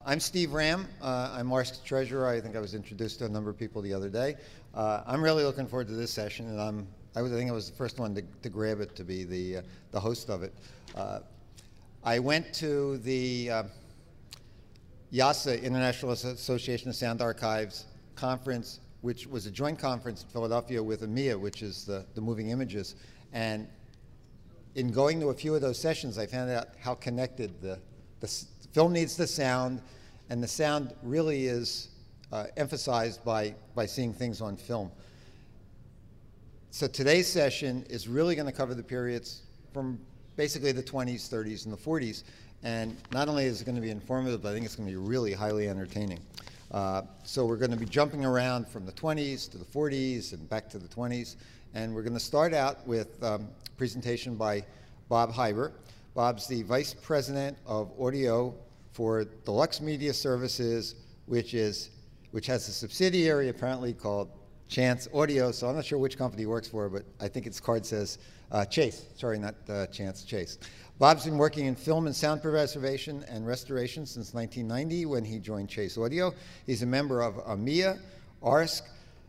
I'm Steve Ram. I'm Mark's treasurer. I think I was introduced to a number of people the other day. I'm really looking forward to this session, and I think I was the first one to grab it to be the host of it. I went to the YASA, International Association of Sound Archives conference, which was a joint conference in Philadelphia with AMIA, which is the moving images. And in going to a few of those sessions, I found out how connected the film needs the sound, and the sound really is emphasized by seeing things on film. So today's session is really going to cover the periods from basically the 20s, 30s, and the 40s. And not only is it going to be informative, but I think it's going to be really highly entertaining. So we're going to be jumping around from the 20s to the 40s and back to the 20s. And we're going to start out with a presentation by Bob Heiber. Bob's the Vice President of Audio for Deluxe Media Services, which has a subsidiary apparently called Chance Audio. So I'm not sure which company he works for, but I think its card says Chase. Sorry, not Chance, Chase. Bob's been working in film and sound preservation and restoration since 1990 when he joined Chase Audio. He's a member of AMIA, ARSC,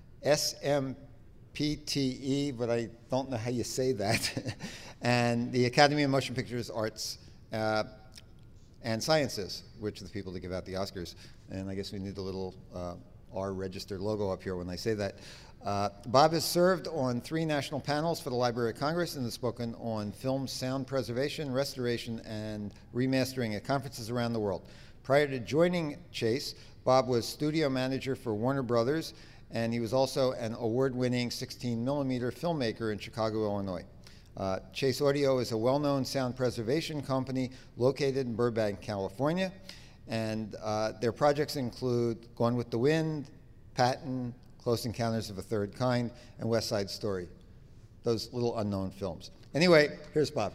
SMPTE, but I don't know how you say that, and the Academy of Motion Pictures Arts and Sciences, which are the people that give out the Oscars. And I guess we need a little R registered logo up here when I say that. Bob has served on 3 national panels for the Library of Congress and has spoken on film sound preservation, restoration, and remastering at conferences around the world. Prior to joining Chase, Bob was studio manager for Warner Brothers, and he was also an award-winning 16mm filmmaker in Chicago, Illinois. Chase Audio is a well-known sound preservation company located in Burbank, California, and their projects include Gone with the Wind, Patton, Close Encounters of a Third Kind, and West Side Story. Those little unknown films. Anyway, here's Bob.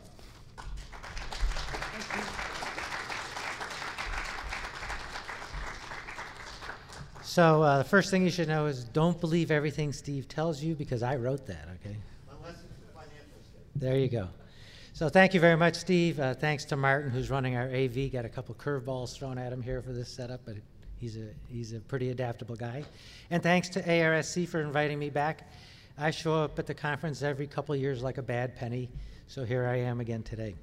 So the first thing you should know is don't believe everything Steve tells you, because I wrote that, okay? Unless it's the financial statement. There you go. So thank you very much, Steve. Thanks to Martin, who's running our AV. Got a couple curveballs thrown at him here for this setup, but he's a pretty adaptable guy. And thanks to ARSC for inviting me back. I show up at the conference every couple of years like a bad penny, so here I am again today.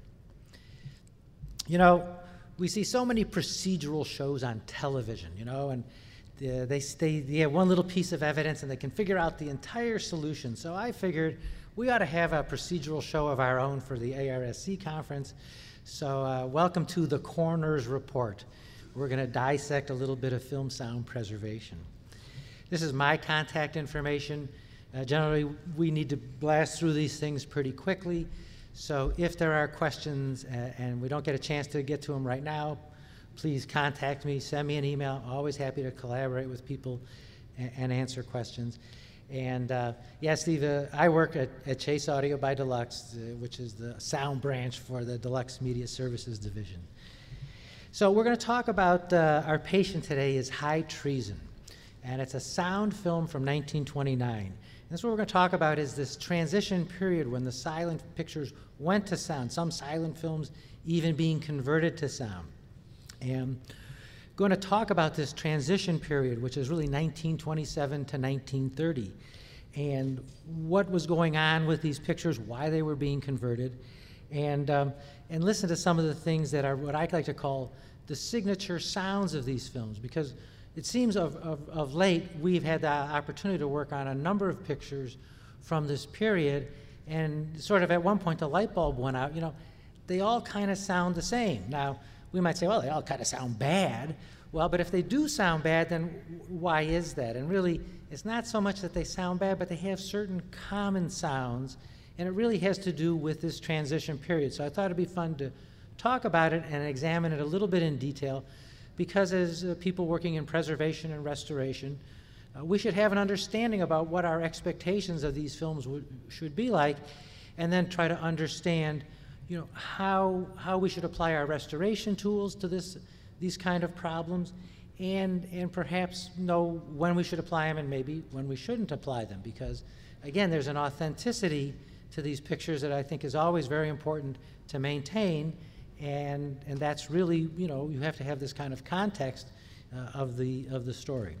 You know, we see so many procedural shows on television, you know, and they have one little piece of evidence and they can figure out the entire solution. So I figured we ought to have a procedural show of our own for the ARSC conference. So welcome to the Coroner's Report. We're going to dissect a little bit of film sound preservation. This is my contact information. Generally, we need to blast through these things pretty quickly. So if there are questions and we don't get a chance to get to them right now, please contact me, send me an email. Always happy to collaborate with people and answer questions. And yeah, Steve, I work at Chase Audio by Deluxe, which is the sound branch for the Deluxe Media Services division. So we're going to talk about our patient today is High Treason. And it's a sound film from 1929. And that's what we're going to talk about is this transition period when the silent pictures went to sound, some silent films even being converted to sound. And going to talk about this transition period, which is really 1927 to 1930, and what was going on with these pictures, why they were being converted, and listen to some of the things that are what I like to call the signature sounds of these films, because it seems of late we've had the opportunity to work on a number of pictures from this period, and sort of at one point the light bulb went out. You know, they all kind of sound the same. Now, we might say, well, they all kind of sound bad. Well, but if they do sound bad, then why is that? And really, it's not so much that they sound bad, but they have certain common sounds, and it really has to do with this transition period. So I thought it'd be fun to talk about it and examine it a little bit in detail, because as people working in preservation and restoration, we should have an understanding about what our expectations of these films should be like, and then try to understand, you know, how we should apply our restoration tools to these kind of problems, and perhaps know when we should apply them and maybe when we shouldn't apply them, because again, there's an authenticity to these pictures that I think is always very important to maintain, and that's really, you know, you have to have this kind of context of the story.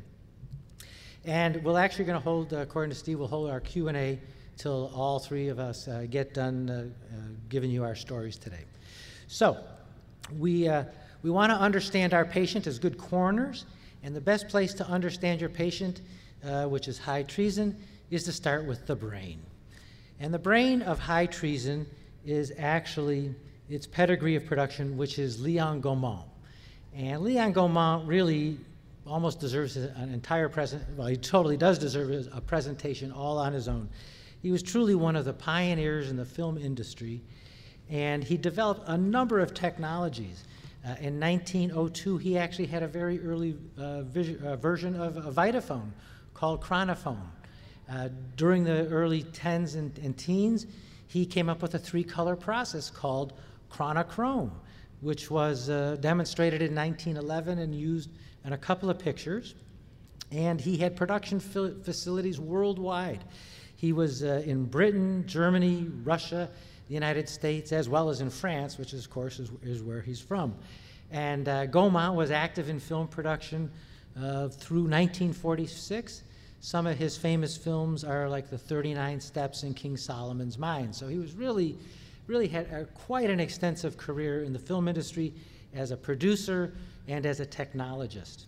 And we're actually going to hold, according to Steve, we'll hold our Q&A till all three of us get done giving you our stories today. So we want to understand our patient as good coroners, and the best place to understand your patient, which is high treason, is to start with the brain. And the brain of high treason is actually its pedigree of production, which is Leon Gaumont. And Leon Gaumont really almost deserves an entire well, he totally does deserve a presentation all on his own. He was truly one of the pioneers in the film industry, and he developed a number of technologies. In 1902, he actually had a very early version of a Vitaphone called Chronophone. During the early 10s and teens, he came up with a 3-color process called Chronochrome, which was demonstrated in 1911 and used in a couple of pictures. And he had production facilities worldwide. He was in Britain, Germany, Russia, the United States, as well as in France, which of course is where he's from. And Gaumont was active in film production through 1946. Some of his famous films are like The 39 Steps and King Solomon's Mine. So he was really had quite an extensive career in the film industry as a producer and as a technologist.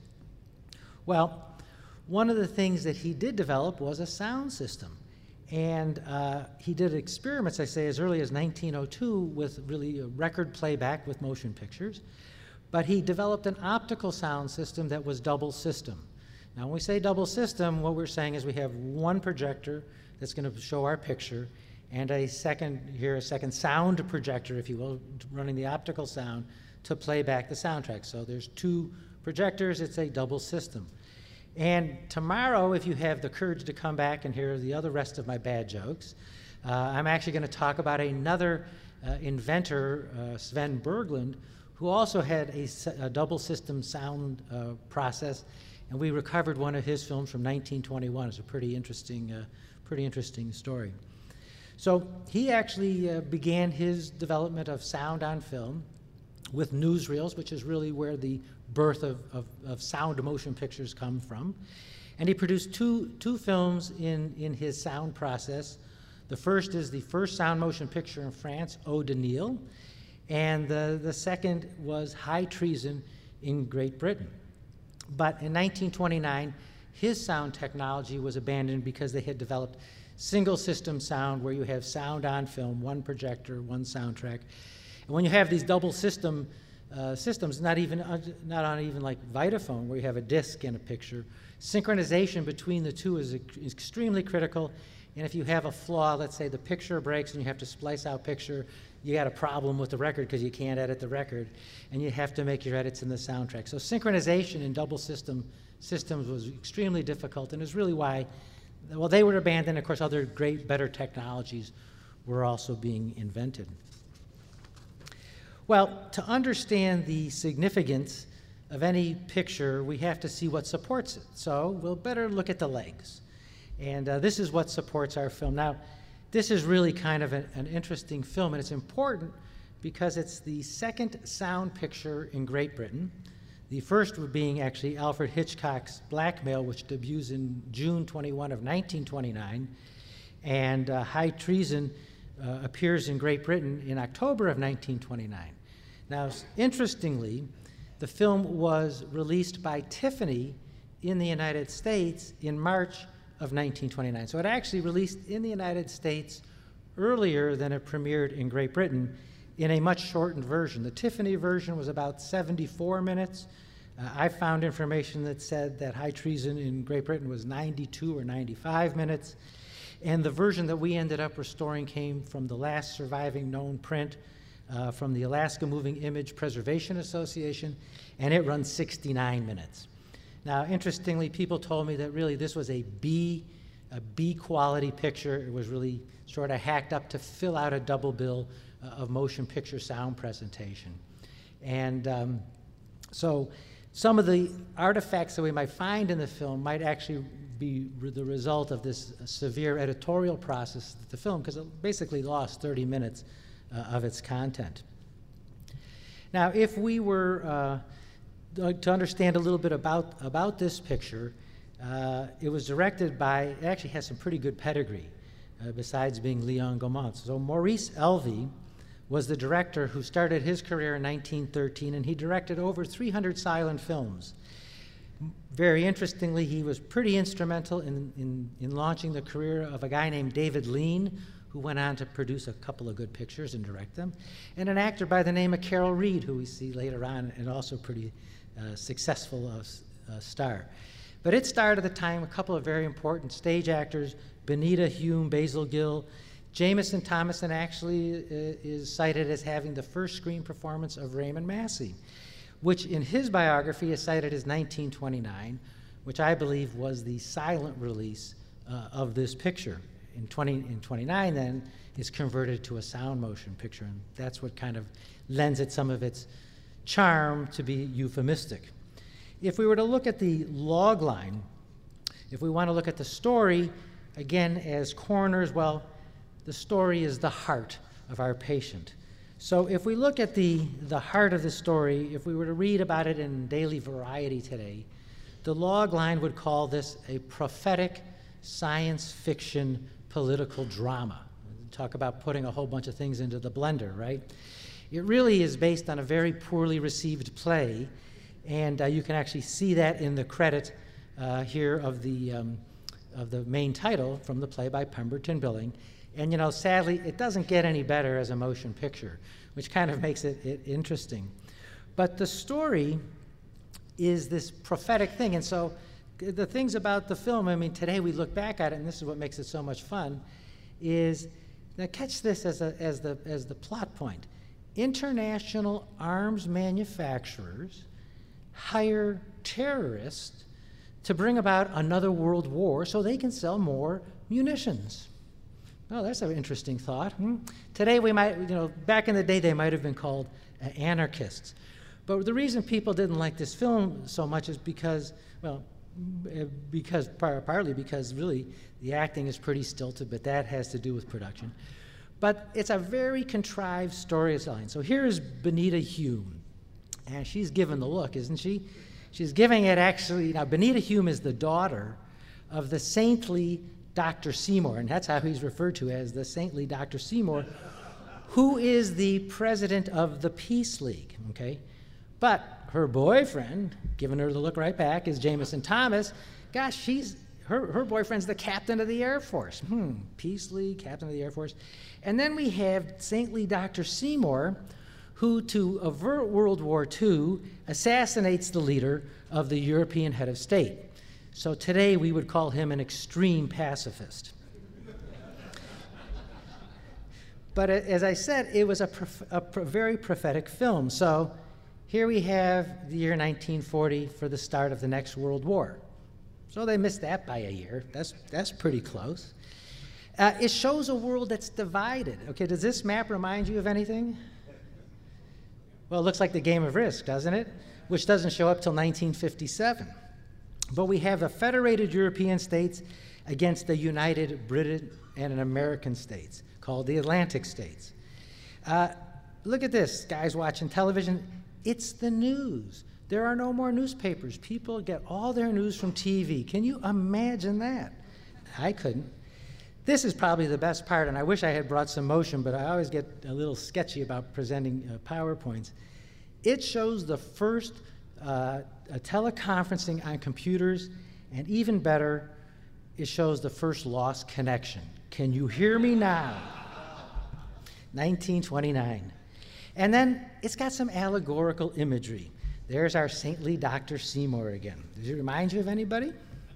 Well, one of the things that he did develop was a sound system. And he did experiments, I say, as early as 1902 with really a record playback with motion pictures. But he developed an optical sound system that was double system. Now, when we say double system, what we're saying is we have one projector that's going to show our picture, and a second sound projector, if you will, running the optical sound to play back the soundtrack. So there's 2 projectors, it's a double system. And tomorrow, if you have the courage to come back and hear the rest of my bad jokes, I'm actually going to talk about another inventor, Sven Berglund, who also had a double system sound process, and we recovered one of his films from 1921. It's a pretty interesting story. So he actually began his development of sound on film with newsreels, which is really where the birth of sound motion pictures come from. And he produced two films in his sound process. The first is the first sound motion picture in France, Eau de Nil, and the second was High Treason in Great Britain. But in 1929, his sound technology was abandoned because they had developed single system sound where you have sound on film, one projector, one soundtrack. And when you have these double systems, not on like Vitaphone, where you have a disc and a picture, synchronization between the two is extremely critical. And if you have a flaw, let's say the picture breaks and you have to splice out picture, you got a problem with the record because you can't edit the record, and you have to make your edits in the soundtrack. So synchronization in double systems was extremely difficult, and is really why, well, they were abandoned. Of course, other better technologies were also being invented. Well, to understand the significance of any picture, we have to see what supports it. So we'll better look at the legs. And this is what supports our film. Now, this is really kind of an interesting film, and it's important because it's the second sound picture in Great Britain. The first being actually Alfred Hitchcock's Blackmail, which debuts in June 21 of 1929, and High Treason appears in Great Britain in October of 1929. Now, interestingly, the film was released by Tiffany in the United States in March of 1929. So it actually released in the United States earlier than it premiered in Great Britain in a much shortened version. The Tiffany version was about 74 minutes. I found information that said that High Treason in Great Britain was 92 or 95 minutes. And the version that we ended up restoring came from the last surviving known print from the Alaska Moving Image Preservation Association, and it runs 69 minutes. Now, interestingly, people told me that really this was a B quality picture. It was really sort of hacked up to fill out a double bill of motion picture sound presentation. And so some of the artifacts that we might find in the film might actually be the result of this severe editorial process of the film, because it basically lost 30 minutes of its content. Now, if we were to understand a little bit about this picture, it was directed by, it actually has some pretty good pedigree, besides being Leon Gaumont. So Maurice Elvey was the director who started his career in 1913, and he directed over 300 silent films. Very interestingly, he was pretty instrumental in launching the career of a guy named David Lean, who went on to produce a couple of good pictures and direct them, and an actor by the name of Carol Reed, who we see later on, and also pretty successful star. But it starred at the time a couple of very important stage actors, Benita Hume, Basil Gill. Jameson Thomason actually is cited as having the first screen performance of Raymond Massey, which in his biography is cited as 1929, which I believe was the silent release of this picture. In 29 then, is converted to a sound motion picture, and that's what kind of lends it some of its charm to be euphemistic. If we were to look at the log line, if we want to look at the story, again, as coroners, well, the story is the heart of our patient. So if we look at the heart of the story, if we were to read about it in Daily Variety today, the log line would call this a prophetic science fiction political drama. Talk about putting a whole bunch of things into the blender, right? It really is based on a very poorly received play, and you can actually see that in the credit here of the main title from the play by Pemberton Billing. And you know, sadly, it doesn't get any better as a motion picture, which kind of makes it interesting. But the story is this prophetic thing, and so the things about the film, I mean, today we look back at it, and this is what makes it so much fun, is, now catch this as the plot point. International arms manufacturers hire terrorists to bring about another world war so they can sell more munitions. Oh, that's an interesting thought. Today we might, you know, back in the day they might have been called anarchists. But the reason people didn't like this film so much is because, well, partly because really the acting is pretty stilted, but that has to do with production. But it's a very contrived storytelling. So here's Benita Hume, and she's given the look, isn't she? She's giving it actually, now Benita Hume is the daughter of the saintly Dr. Seymour, and that's how he's referred to, as the saintly Dr. Seymour, who is the president of the Peace League, okay? But her boyfriend, giving her the look right back, is Jameson Thomas. Gosh, her boyfriend's the captain of the Air Force. Peace League, captain of the Air Force. And then we have saintly Dr. Seymour, who, to avert World War II, assassinates the leader of the European head of state. So today we would call him an extreme pacifist. But as I said, it was a very prophetic film. So here we have the year 1940 for the start of the next World War. So they missed that by a year. That's pretty close. It shows a world that's divided. Okay, does this map remind you of anything? Well, it looks like the Game of Risk, doesn't it? Which doesn't show up till 1957. But we have the Federated European States against the United Britain and American States, called the Atlantic States. Look at this, guys watching television. It's the news. There are no more newspapers. People get all their news from TV. Can you imagine that? I couldn't. This is probably the best part, and I wish I had brought some motion, but I always get a little sketchy about presenting PowerPoints. It shows the first teleconferencing on computers, and even better, it shows the first lost connection. Can you hear me now? 1929. And then it's got some allegorical imagery. There's our saintly Dr. Seymour again. Does it remind you of anybody?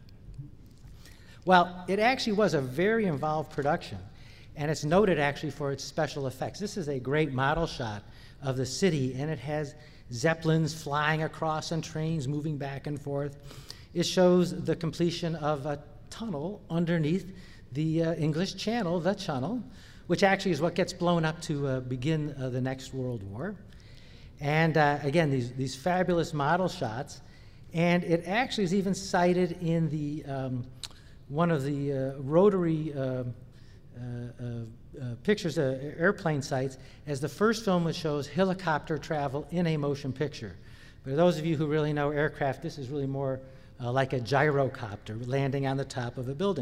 Well, it actually was a very involved production, and it's noted actually for its special effects. This is a great model shot of the city, and it has zeppelins flying across and trains moving back and forth. It shows the completion of a tunnel underneath the English Channel, the Channel, which actually is what gets blown up to begin the next World War. And again, these fabulous model shots, and it actually is even cited in the one of the Rotary pictures of airplane sites as the first film that shows helicopter travel in a motion picture. For those of you who really know aircraft, this is really more like a gyrocopter landing on the top of a building.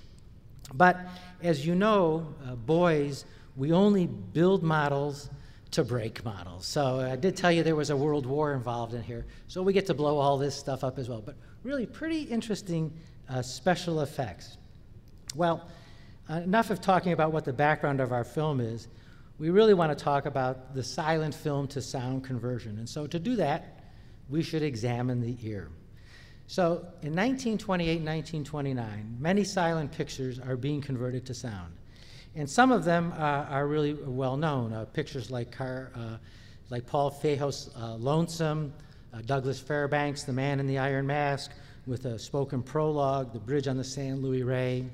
But as you know, boys, we only build models to break models. So I did tell you there was a world war involved in here, so we get to blow all this stuff up as well. But really pretty interesting special effects. Well, enough of talking about what the background of our film is. We really want to talk about the silent film to sound conversion. And so to do that, we should examine the ear. So in 1928 and 1929, many silent pictures are being converted to sound. And some of them are really well known. Pictures like Paul Fejo's Lonesome, Douglas Fairbanks' The Man in the Iron Mask, with a spoken prologue, The Bridge on the San Luis Rey.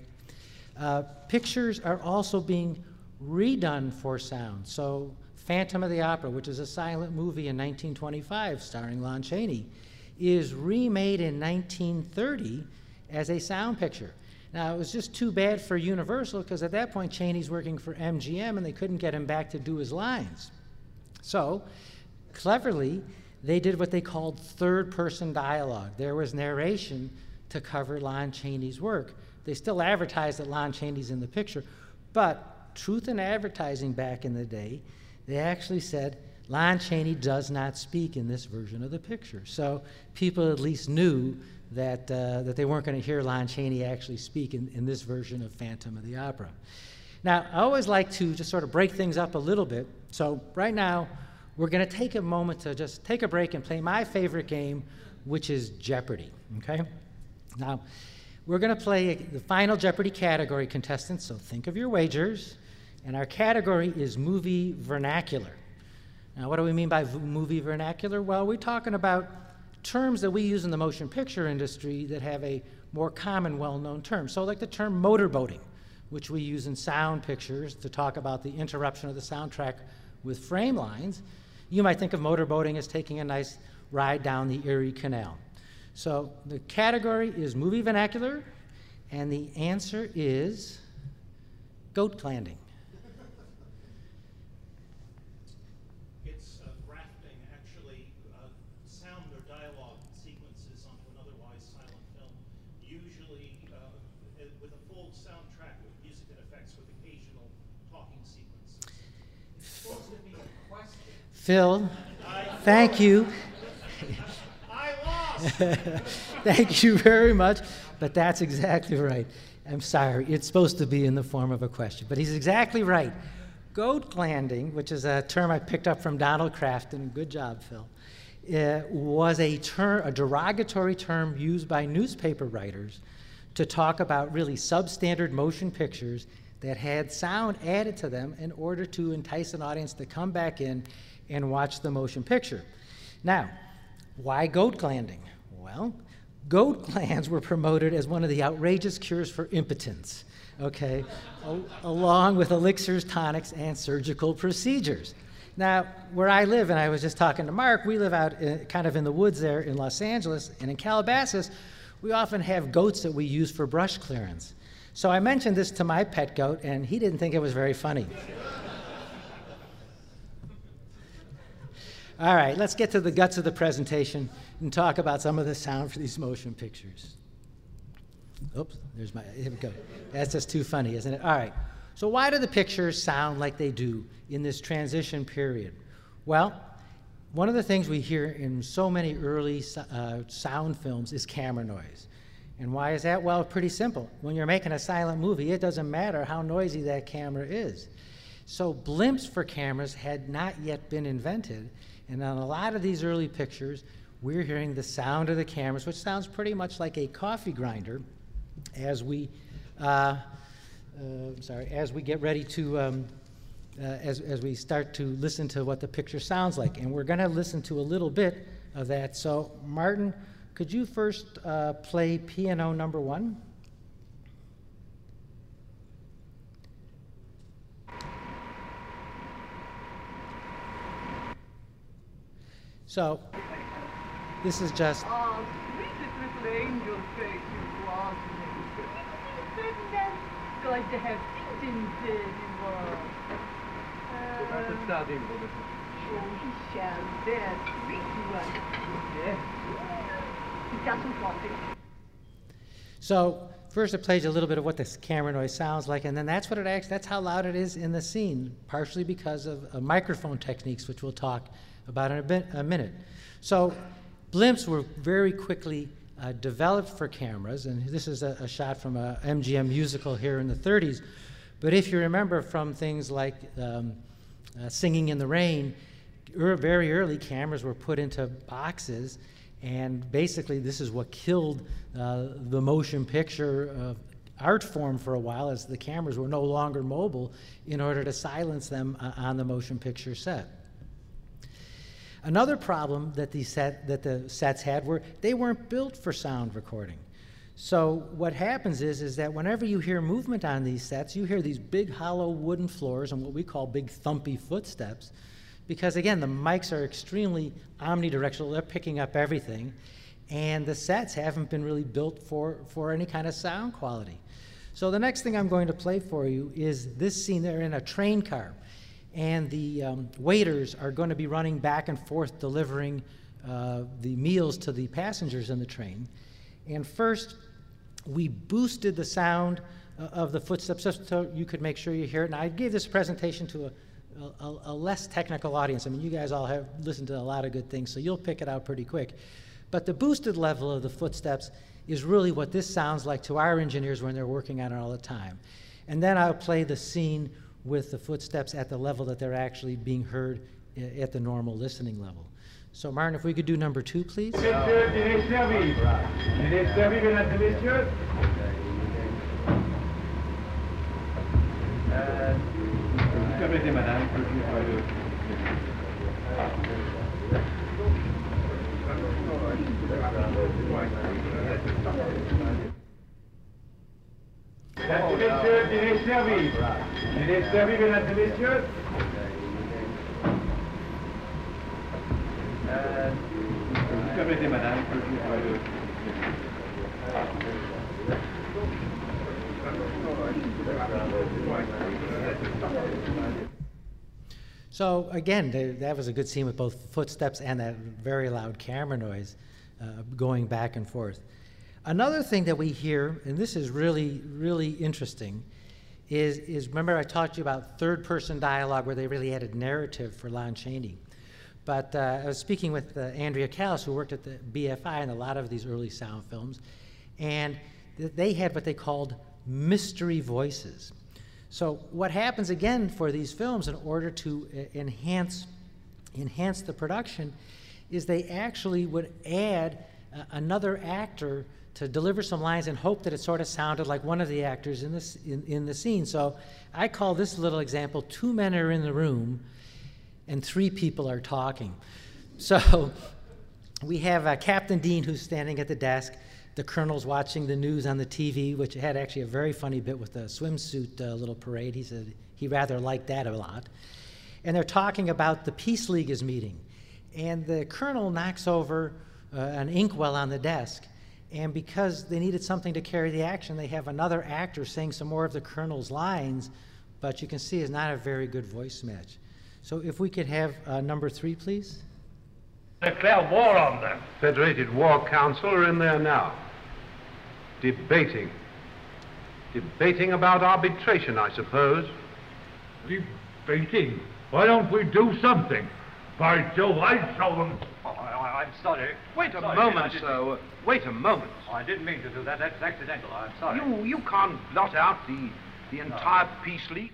Pictures are also being redone for sound. So Phantom of the Opera, which is a silent movie in 1925 starring Lon Chaney, is remade in 1930 as a sound picture. Now, it was just too bad for Universal because at that point Chaney's working for MGM and they couldn't get him back to do his lines. So, cleverly, they did what they called third-person dialogue. There was narration to cover Lon Chaney's work. They still advertised that Lon Chaney's in the picture, but Truth in Advertising back in the day, they actually said, Lon Chaney does not speak in this version of the picture. So people at least knew that, that they weren't going to hear Lon Chaney actually speak in this version of Phantom of the Opera. Now, I always like to just sort of break things up a little bit. So right now, we're going to take a moment to just take a break and play my favorite game, which is Jeopardy, okay? Now, we're going to play the final Jeopardy category, contestants, so think of your wagers. And our category is movie vernacular. Now, what do we mean by movie vernacular? Well, we're talking about terms that we use in the motion picture industry that have a more common, well-known term. So like the term motorboating, which we use in sound pictures to talk about the interruption of the soundtrack with frame lines. You might think of motorboating as taking a nice ride down the Erie Canal. So the category is movie vernacular, and the answer is goat clanding. Phil, thank you. I lost. Thank you very much, but that's exactly right. I'm sorry, it's supposed to be in the form of a question, but he's exactly right. Goat clanding, which is a term I picked up from Donald Crafton, good job, Phil, was a derogatory term used by newspaper writers to talk about really substandard motion pictures that had sound added to them in order to entice an audience to come back in and watch the motion picture. Now, why goat clanding? Well, goat glands were promoted as one of the outrageous cures for impotence, okay, along with elixirs, tonics, and surgical procedures. Now, where I live, and I was just talking to Mark, we live out kind of in the woods there in Los Angeles, and in Calabasas, we often have goats that we use for brush clearance. So I mentioned this to my pet goat, and he didn't think it was very funny. All right, let's get to the guts of the presentation and talk about some of the sound for these motion pictures. Oops, here we go. That's just too funny, isn't it? All right, so why do the pictures sound like they do in this transition period? Well, one of the things we hear in so many early sound films is camera noise. And why is that? Well, pretty simple. When you're making a silent movie, it doesn't matter how noisy that camera is. So blimps for cameras had not yet been invented. And on a lot of these early pictures, we're hearing the sound of the cameras, which sounds pretty much like a coffee grinder as we, as we get ready to, as we start to listen to what the picture sounds like. And we're going to listen to a little bit of that. So, Martin, could you first play piano number 1? So, this is just... Sweetest little angel face you was me. going to have things anymore. Oh, he shall. There's sweet one. He doesn't want it. So first it plays a little bit of what this camera noise sounds like, and then that's what that's how loud it is in the scene, partially because of microphone techniques, which we'll talk about in a minute. So blimps were very quickly developed for cameras, and this is a shot from a MGM musical here in the 30s. But if you remember from things like Singing in the Rain, very early cameras were put into boxes, and basically this is what killed the motion picture art form for a while, as the cameras were no longer mobile in order to silence them on the motion picture set. Another problem that the sets had were they weren't built for sound recording. So what happens is that whenever you hear movement on these sets, you hear these big hollow wooden floors and what we call big thumpy footsteps, because again, the mics are extremely omnidirectional, they're picking up everything, and the sets haven't been really built for any kind of sound quality. So the next thing I'm going to play for you is this scene. They're in a train car, and the waiters are going to be running back and forth delivering the meals to the passengers in the train. And first, we boosted the sound of the footsteps just so you could make sure you hear it. And I gave this presentation to a less technical audience. I mean, you guys all have listened to a lot of good things, so you'll pick it out pretty quick. But the boosted level of the footsteps is really what this sounds like to our engineers when they're working on it all the time. And then I'll play the scene with the footsteps at the level that they're actually being heard at the normal listening level. So Martin, if we could do number 2, please. So again, that was a good scene with both footsteps and that very loud camera noise going back and forth. Another thing that we hear, and this is really, really interesting, is remember I talked to you about third-person dialogue where they really added narrative for Lon Chaney. But I was speaking with Andrea Callis, who worked at the BFI in a lot of these early sound films, and they had what they called mystery voices. So what happens again for these films in order to enhance the production is they actually would add another actor to deliver some lines and hope that it sort of sounded like one of the actors in the scene. So I call this little example, 2 men are in the room and 3 people are talking. So we have Captain Dean, who's standing at the desk. The colonel's watching the news on the TV, which had actually a very funny bit with the swimsuit little parade. He said he rather liked that a lot. And they're talking about the Peace League is meeting. And the colonel knocks over an inkwell on the desk. And because they needed something to carry the action, they have another actor saying some more of the colonel's lines, but you can see it's not a very good voice match. So if we could have number 3, please. Declare war on them. Federated War Council are in there now. Debating. Debating about arbitration, I suppose. Debating? Why don't we do something? By Jove, I'd show them. Oh, I'm sorry. Wait a moment, sir. Wait a moment. Oh, I didn't mean to do that. That's accidental. I'm sorry. You can't blot out the entire Peace League.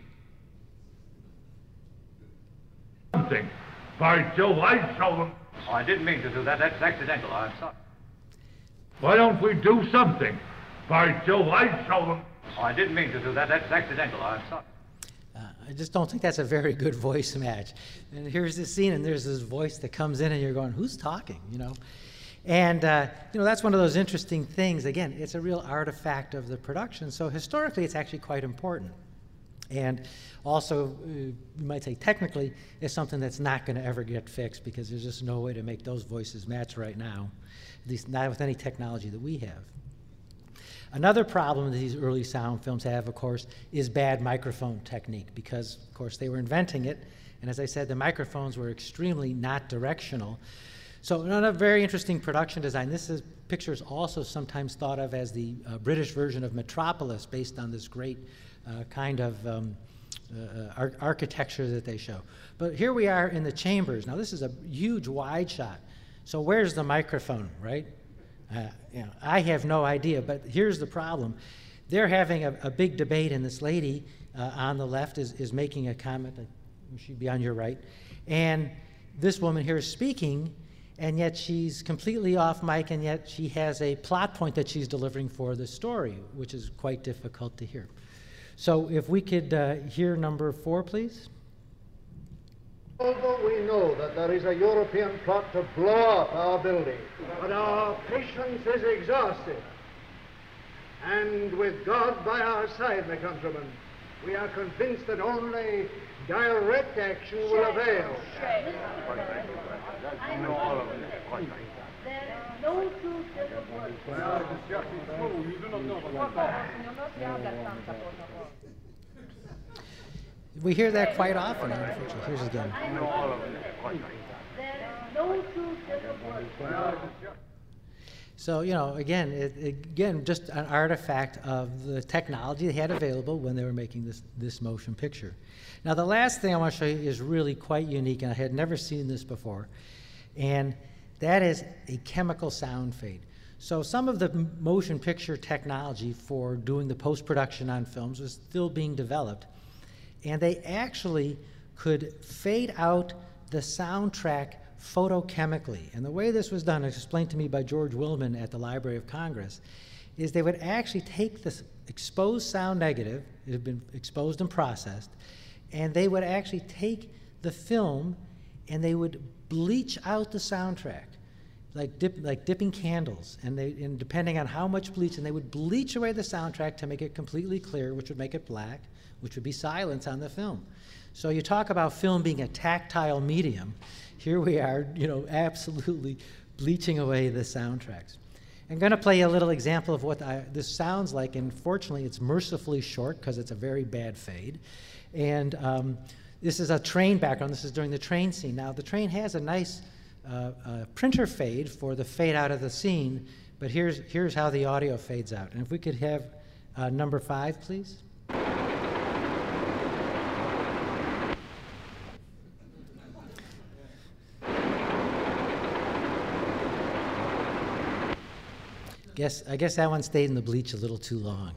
Something. By Jove, I'd show them. Oh, I didn't mean to do that. That's accidental. I'm sorry. Why don't we do something? By Jove, I'd show them. Oh, I didn't mean to do that. That's accidental. I'm sorry. I just don't think that's a very good voice match. And here's this scene, and there's this voice that comes in, and you're going, who's talking, you know? And, you know, that's one of those interesting things. Again, it's a real artifact of the production. So historically, it's actually quite important. And also, you might say technically, it's something that's not going to ever get fixed because there's just no way to make those voices match right now, at least not with any technology that we have. Another problem that these early sound films have, of course, is bad microphone technique because, of course, they were inventing it. And as I said, the microphones were extremely not directional. So another very interesting production design. Picture is also sometimes thought of as the British version of Metropolis, based on this great kind of architecture that they show. But here we are in the chambers. Now this is a huge wide shot. So where's the microphone, right? I have no idea, but here's the problem. They're having a big debate, and this lady on the left is making a comment. She'd be on your right. And this woman here is speaking, and yet she's completely off mic, and yet she has a plot point that she's delivering for the story, which is quite difficult to hear. So if we could hear number 4, please. Although we know that there is a European plot to blow up our building, but our patience is exhausted. And with God by our side, my countrymen, we are convinced that only direct action will avail. No two different words. We hear that quite often, unfortunately. Here's it again. No two different words. So, again, just an artifact of the technology they had available when they were making this motion picture. Now, the last thing I want to show you is really quite unique, and I had never seen this before, and that is a chemical sound fade. So some of the motion picture technology for doing the post-production on films was still being developed, and they actually could fade out the soundtrack photochemically. And the way this was done, explained to me by George Willman at the Library of Congress, is they would actually take this exposed sound negative, it had been exposed and processed, and they would actually take the film and they would bleach out the soundtrack, like dipping candles, and depending on how much bleach, and they would bleach away the soundtrack to make it completely clear, which would make it black, which would be silence on the film. So you talk about film being a tactile medium. Here we are, absolutely bleaching away the soundtracks. I'm going to play a little example of what this sounds like, and fortunately it's mercifully short because it's a very bad fade. And this is a train background. This is during the train scene. Now the train has a nice printer fade for the fade out of the scene, but here's how the audio fades out. And if we could have number 5, please. I guess that one stayed in the bleach a little too long.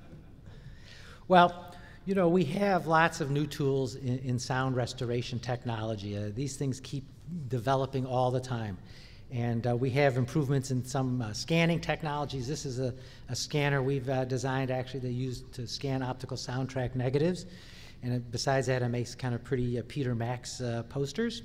Well, we have lots of new tools in sound restoration technology. These things keep developing all the time. And we have improvements in some scanning technologies. This is a scanner we've designed, actually, they use to scan optical soundtrack negatives. And besides that, it makes kind of pretty Peter Max posters.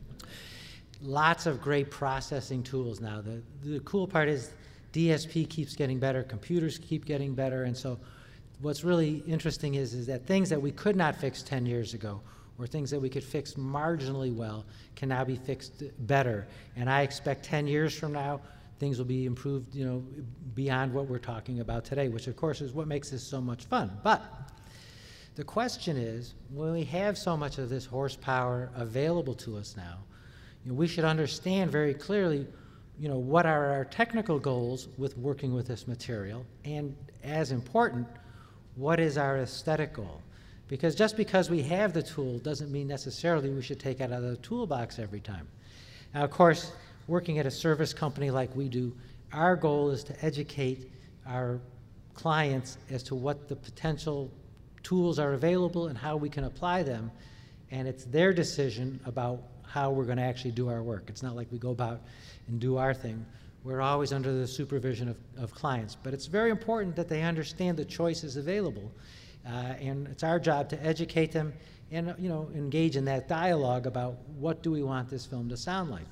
Lots of great processing tools now. The cool part is DSP keeps getting better, computers keep getting better, and so what's really interesting is that things that we could not fix 10 years ago, or things that we could fix marginally well, can now be fixed better. And I expect 10 years from now, things will be improved, beyond what we're talking about today, which of course is what makes this so much fun. But the question is, when we have so much of this horsepower available to us now, we should understand very clearly what are our technical goals with working with this material, and as important, what is our aesthetic goal? Because just because we have the tool doesn't mean necessarily we should take it out of the toolbox every time. Now, of course, working at a service company like we do, our goal is to educate our clients as to what the potential tools are available and how we can apply them, and it's their decision about how we're going to actually do our work. It's not like we go about and do our thing. We're always under the supervision of clients. But it's very important that they understand the choices available. And it's our job to educate them and engage in that dialogue about what do we want this film to sound like.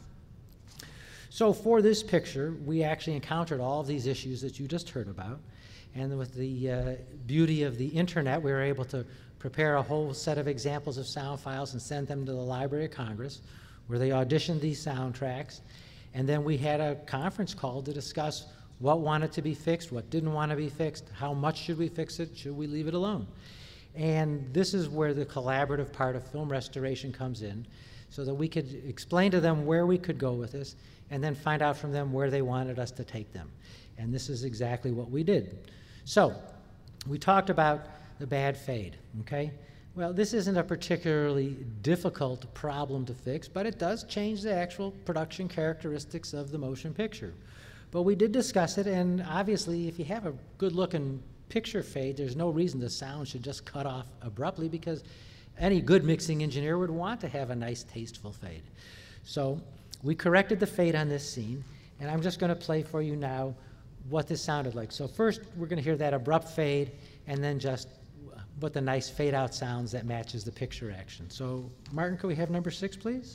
So for this picture, we actually encountered all of these issues that you just heard about. And with the beauty of the internet, we were able to prepare a whole set of examples of sound files and send them to the Library of Congress, where they auditioned these soundtracks. And then we had a conference call to discuss what wanted to be fixed, what didn't want to be fixed, how much should we fix it, should we leave it alone? And this is where the collaborative part of film restoration comes in, so that we could explain to them where we could go with this, and then find out from them where they wanted us to take them. And this is exactly what we did. So, we talked about the bad fade, okay? Well, this isn't a particularly difficult problem to fix, but it does change the actual production characteristics of the motion picture. But we did discuss it, and obviously, if you have a good-looking picture fade, there's no reason the sound should just cut off abruptly, because any good mixing engineer would want to have a nice, tasteful fade. So we corrected the fade on this scene, and I'm just going to play for you now what this sounded like. So first, we're going to hear that abrupt fade, and then just what the nice fade-out sounds that matches the picture action. So, Martin, could we have number 6, please?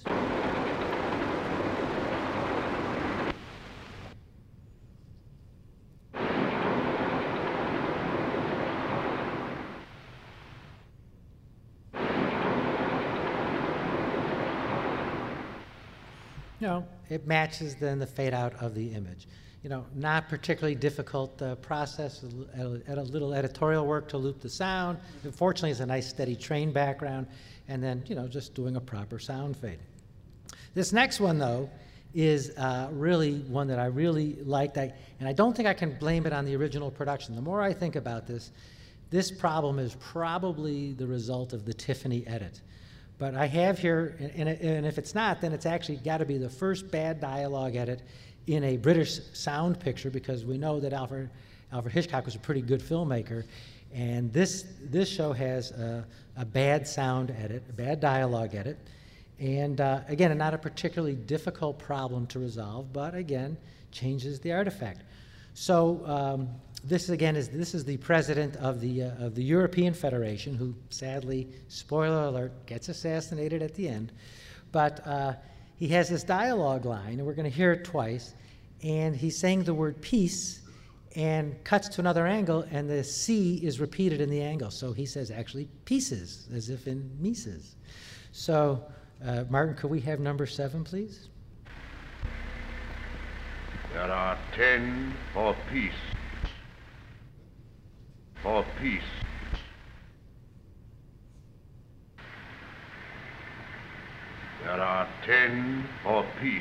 You know, it matches then the fade out of the image. You know, not particularly difficult process, a little editorial work to loop the sound. Fortunately, it's a nice steady train background, and then, you know, just doing a proper sound fade. This next one, though, is really one that I really liked, and I don't think I can blame it on the original production. The more I think about this, this problem is probably the result of the Tiffany edit. But I have here, and if it's not, then it's actually got to be the first bad dialogue edit in a British sound picture, because we know that Alfred Hitchcock was a pretty good filmmaker, and this show has a bad sound edit, a bad dialogue edit, and again, not a particularly difficult problem to resolve, but again, changes the artifact. So this again is the president of the European Federation, who sadly, spoiler alert, gets assassinated at the end. But he has this dialogue line, and we're going to hear it twice, and he's saying the word peace, and cuts to another angle, and the C is repeated in the angle. So he says actually pieces, as if in Mises. So Martin, could we have number 7, please? There are 10 for peace. For peace. There are 10 for peace.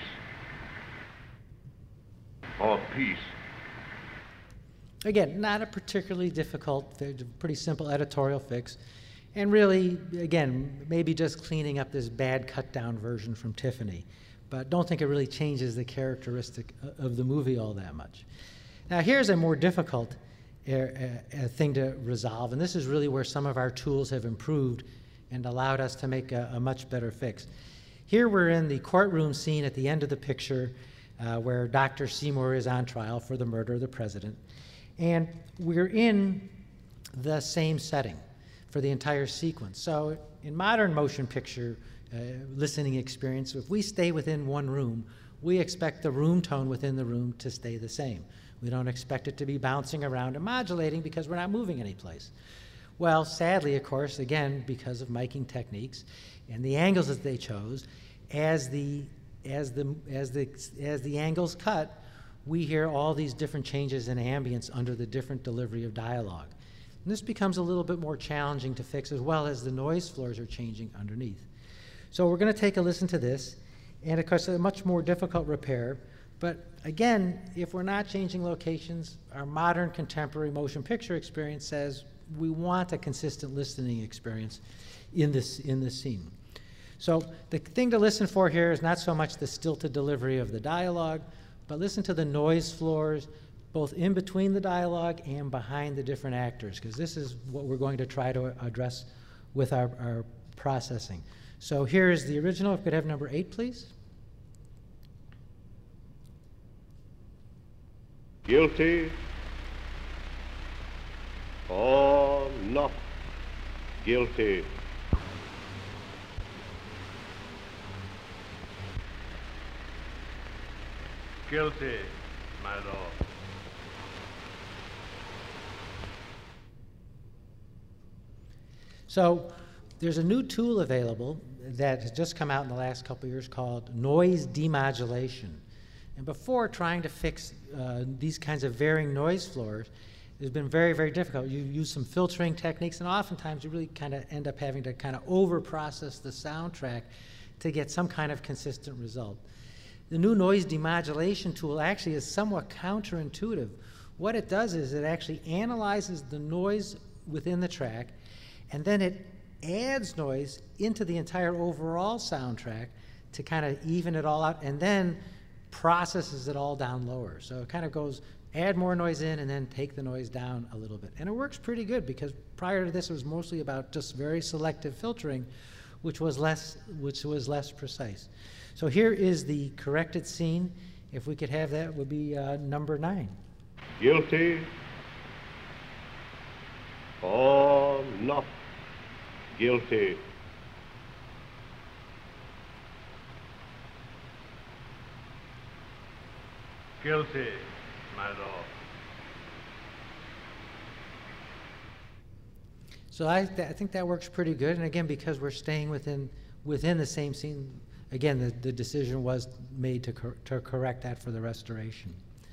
For peace. Again, not a particularly difficult, pretty simple editorial fix. And really, again, maybe just cleaning up this bad cut-down version from Tiffany. But don't think it really changes the characteristic of the movie all that much. Now, here's a more difficult thing to resolve, and this is really where some of our tools have improved and allowed us to make a much better fix. Here we're in the courtroom scene at the end of the picture where Dr. Seymour is on trial for the murder of the president. And we're in the same setting for the entire sequence. So in modern motion picture listening experience, if we stay within one room, we expect the room tone within the room to stay the same. We don't expect it to be bouncing around and modulating because we're not moving anyplace. Well, sadly, of course, again, because of miking techniques and the angles that they chose, as the angles cut, we hear all these different changes in ambience under the different delivery of dialogue. And this becomes a little bit more challenging to fix, as well as the noise floors are changing underneath. So we're going to take a listen to this, and of course, a much more difficult repair. But again, if we're not changing locations, our modern contemporary motion picture experience says we want a consistent listening experience in this scene. So the thing to listen for here is not so much the stilted delivery of the dialogue, but listen to the noise floors, both in between the dialogue and behind the different actors, because this is what we're going to try to address with our processing. So here is the original. If we could have number 8, please. Guilty or not guilty? Guilty, my lord. So there's a new tool available that has just come out in the last couple of years called noise demodulation. And before, trying to fix these kinds of varying noise floors has been very, very difficult. You use some filtering techniques, and oftentimes you really kind of end up having to kind of over-process the soundtrack to get some kind of consistent result. The new noise demodulation tool actually is somewhat counterintuitive. What it does is it actually analyzes the noise within the track, and then it adds noise into the entire overall soundtrack to kind of even it all out, and then processes it all down lower. So it kind of goes, add more noise in and then take the noise down a little bit. And it works pretty good, because prior to this it was mostly about just very selective filtering, which was less precise. So here is the corrected scene. If we could have that, would be number 9. Guilty or not guilty? Guilty, my lord. So I think that works pretty good. And again, because we're staying within the same scene, again, the decision was made to correct that for the restoration.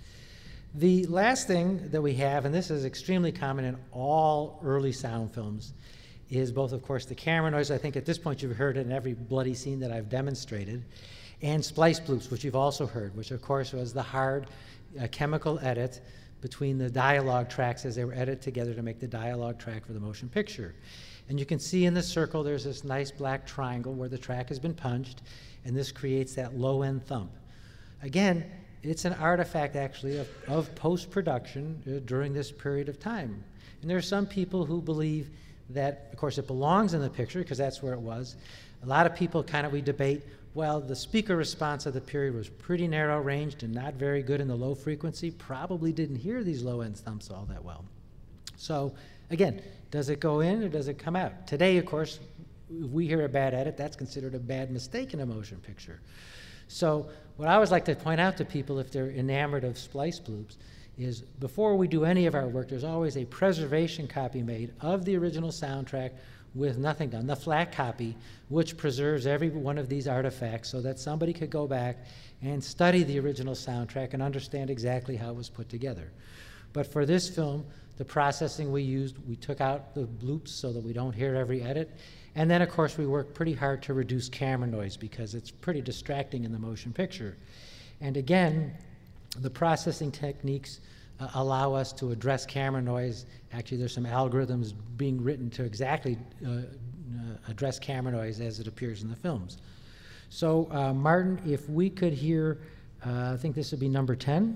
The last thing that we have, and this is extremely common in all early sound films, is both, of course, the camera noise. I think at this point you've heard it in every bloody scene that I've demonstrated, and splice bloops, which you've also heard, which of course was the hard chemical edit between the dialogue tracks as they were edited together to make the dialogue track for the motion picture. And you can see in the circle there's this nice black triangle where the track has been punched, and this creates that low-end thump. Again, it's an artifact actually of post-production during this period of time. And there are some people who believe that, of course, it belongs in the picture because that's where it was. A lot of people we debate, well, the speaker response of the period was pretty narrow-ranged and not very good in the low frequency, probably didn't hear these low-end thumps all that well. So again, does it go in or does it come out? Today, of course, if we hear a bad edit, that's considered a bad mistake in a motion picture. So what I always like to point out to people if they're enamored of splice bloops is before we do any of our work, there's always a preservation copy made of the original soundtrack with nothing done, the flat copy, which preserves every one of these artifacts so that somebody could go back and study the original soundtrack and understand exactly how it was put together. But for this film, the processing we used, we took out the bloops so that we don't hear every edit. And then, of course, we worked pretty hard to reduce camera noise because it's pretty distracting in the motion picture. And again, the processing techniques allow us to address camera noise. Actually, there's some algorithms being written to exactly address camera noise as it appears in the films. So, Martin, if we could hear, I think this would be number 10.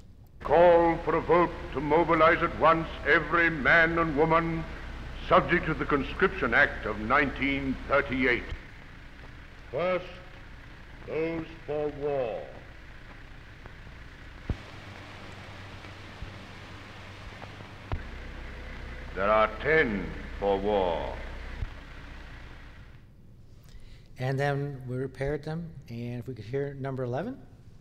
Call for a vote to mobilize at once every man and woman subject to the Conscription Act of 1938. First, those for war. There are 10 for war. And then we repaired them, and if we could hear number 11.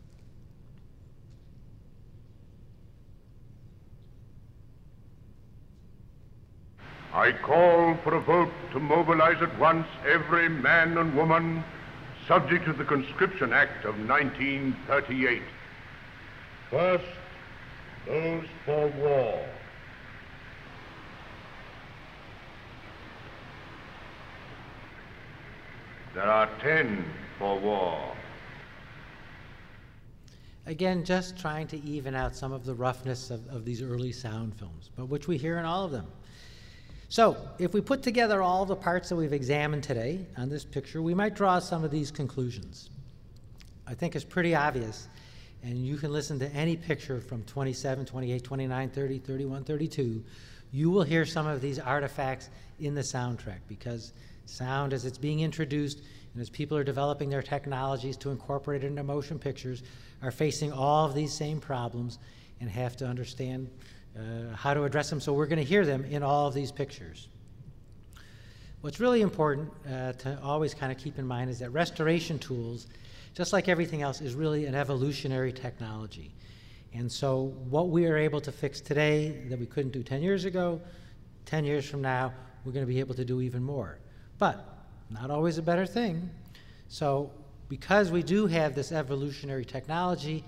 I call for a vote to mobilize at once every man and woman subject to the Conscription Act of 1938. First, those for war. There are 10 for war. Again, just trying to even out some of the roughness of these early sound films, but which we hear in all of them. So, if we put together all the parts that we've examined today on this picture, we might draw some of these conclusions. I think it's pretty obvious, and you can listen to any picture from 27, 28, 29, 30, 31, 32. You will hear some of these artifacts in the soundtrack because sound, as it's being introduced and as people are developing their technologies to incorporate it into motion pictures, are facing all of these same problems and have to understand how to address them. So we're going to hear them in all of these pictures. What's really important to always kind of keep in mind is that restoration tools, just like everything else, is really an evolutionary technology. And so what we are able to fix today that we couldn't do 10 years ago, 10 years from now, we're going to be able to do even more. But not always a better thing. So because we do have this evolutionary technology,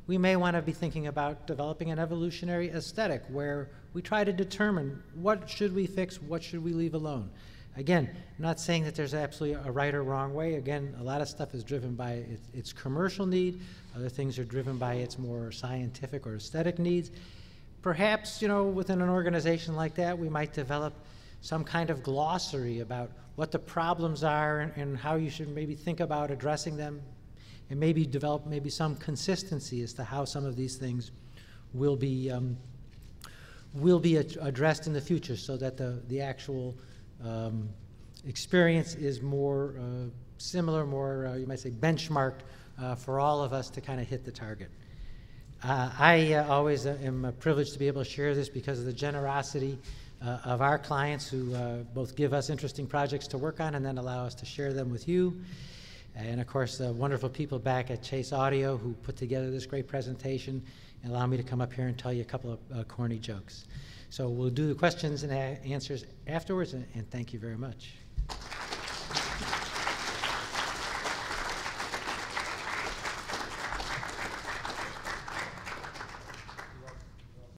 we may want to be thinking about developing an evolutionary aesthetic where we try to determine what should we fix, what should we leave alone. Again, I'm not saying that there's absolutely a right or wrong way. Again, a lot of stuff is driven by its commercial need. Other things are driven by its more scientific or aesthetic needs. Perhaps, you know, within an organization like that, we might develop some kind of glossary about what the problems are and how you should maybe think about addressing them, and maybe develop maybe some consistency as to how some of these things will be addressed in the future, so that the actual experience is more similar, more you might say benchmarked for all of us to kind of hit the target. I always am privileged to be able to share this because of the generosity of our clients who both give us interesting projects to work on and then allow us to share them with you. And of course, the wonderful people back at Chase Audio who put together this great presentation and allow me to come up here and tell you a couple of corny jokes. So we'll do the questions and answers afterwards, and thank you very much.